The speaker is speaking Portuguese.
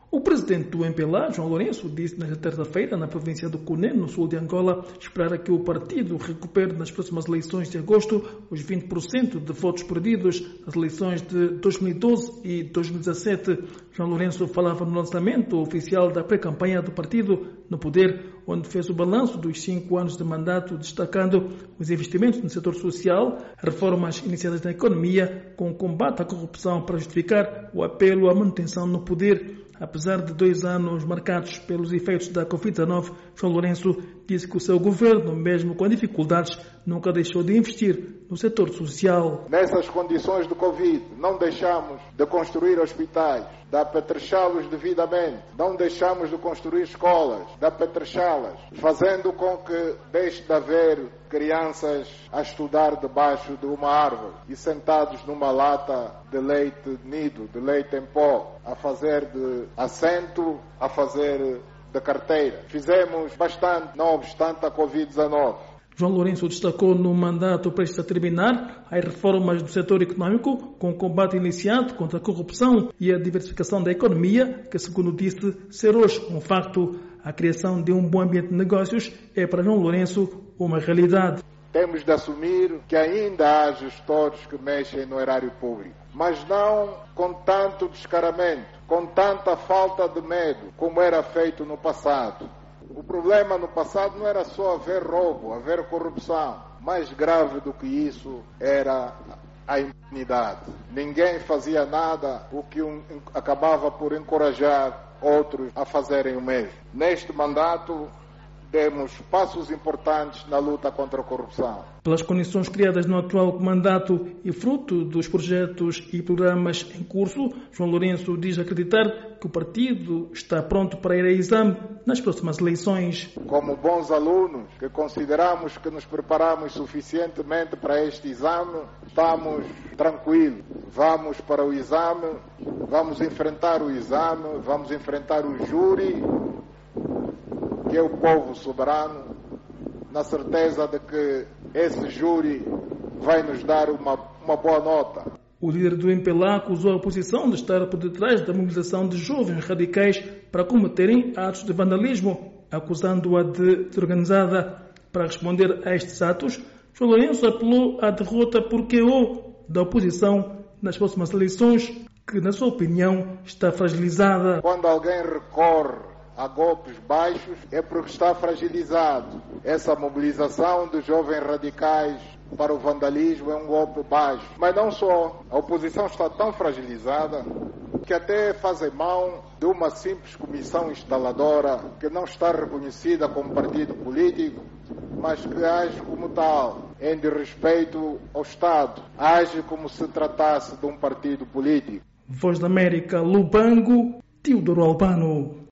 O presidente do MPLA, João Lourenço, disse nesta terça-feira, na província do Cunene, no sul de Angola, esperar que o partido recupere nas próximas eleições de agosto os 20% de votos perdidos nas eleições de 2012 e 2017. João Lourenço falava no lançamento oficial da pré-campanha do partido no poder, onde fez o balanço dos 5 anos de mandato, destacando os investimentos no setor social, reformas iniciadas na economia, com o combate à corrupção para justificar o apelo à manutenção no poder. Apesar de 2 anos marcados pelos efeitos da Covid-19, João Lourenço disse que o seu governo, mesmo com dificuldades, nunca deixou de investir no setor social. Nessas condições de Covid, não deixamos de construir hospitais, de apetrechá-los devidamente, não deixamos de construir escolas, de apetrechá-las, fazendo com que deixe de haver crianças a estudar debaixo de uma árvore e sentados numa lata de leite nido, de leite em pó, a fazer de assento, a fazer de carteira. Fizemos bastante, não obstante a Covid-19. João Lourenço destacou no mandato prestes a terminar as reformas do setor econômico, com o combate iniciado contra a corrupção e a diversificação da economia, que, segundo disse, ser hoje um facto. A criação de um bom ambiente de negócios é para João Lourenço uma realidade. Temos de assumir que ainda há gestores que mexem no erário público, mas não com tanto descaramento, com tanta falta de medo como era feito no passado. O problema no passado não era só haver roubo, haver corrupção. Mais grave do que isso era a impunidade. Ninguém fazia nada, o que acabava por encorajar outros a fazerem o mesmo. Neste mandato, demos passos importantes na luta contra a corrupção. Pelas condições criadas no atual mandato e fruto dos projetos e programas em curso, João Lourenço diz acreditar que o partido está pronto para ir a exame nas próximas eleições. Como bons alunos, que consideramos que nos preparamos suficientemente para este exame, estamos tranquilos. Vamos para o exame, vamos enfrentar o exame, vamos enfrentar o júri, que é o povo soberano, na certeza de que esse júri vai nos dar uma boa nota. O líder do MPLA acusou a oposição de estar por detrás da mobilização de jovens radicais para cometerem atos de vandalismo, acusando-a de desorganizada. Para responder a estes atos, João Lourenço apelou à derrota por QO da oposição nas próximas eleições, que, na sua opinião, está fragilizada. Quando alguém recorre a golpes baixos é porque está fragilizado. Essa mobilização dos jovens radicais para o vandalismo é um golpe baixo. Mas não só. A oposição está tão fragilizada que até fazem mão de uma simples comissão instaladora que não está reconhecida como partido político, mas que age como tal, em respeito ao Estado. Age como se tratasse de um partido político. Voz da América, Lubango, Teodoro Albano.